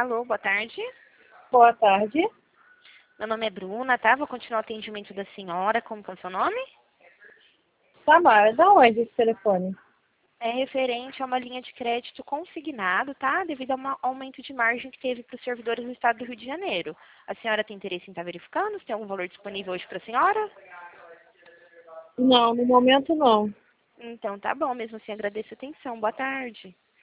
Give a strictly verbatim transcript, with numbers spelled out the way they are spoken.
Alô, boa tarde. Boa tarde. Meu nome é Bruna, tá? Vou continuar o atendimento da senhora. Como que é o seu nome? Samara, da onde esse telefone? É referente a uma linha de crédito consignado, tá? Devido a um aumento de margem que teve para os servidores do estado do Rio de Janeiro. A senhora tem interesse em estar verificando? Se tem algum valor disponível hoje para a senhora? Não, no momento não. Então tá bom, mesmo assim agradeço a atenção. Boa tarde.